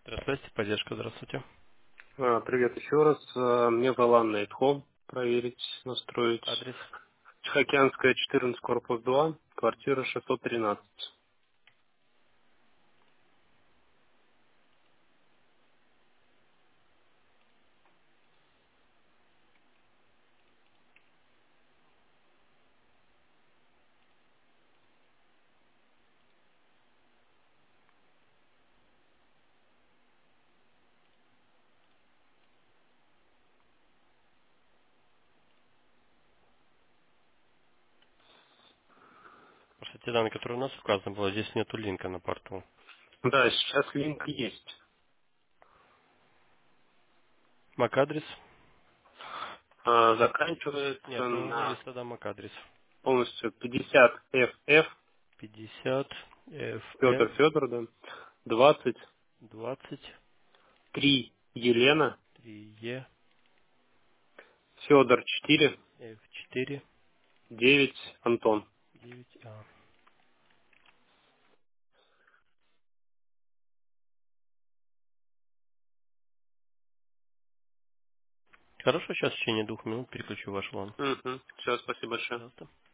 Здравствуйте, поддержка, здравствуйте. Привет еще раз. Мне бы LAN Night Home проверить, настроить. Адрес. Тихоокеанская, 14, корпус 2, квартира 613. Просто те данные, которые у нас указаны было, здесь нету линка на портал. Да, сейчас линк есть. MAC-адрес? Заканчивается Нет, ну на есть тогда MAC-адрес. полностью 50 FF, 50 Петр FF Федор, да, 20 23 3 Елена, E Федор 4 F4 9 Антон. 9A. Хорошо, сейчас в течение 2 минут переключу ваш лан. Все, спасибо большое. Пожалуйста.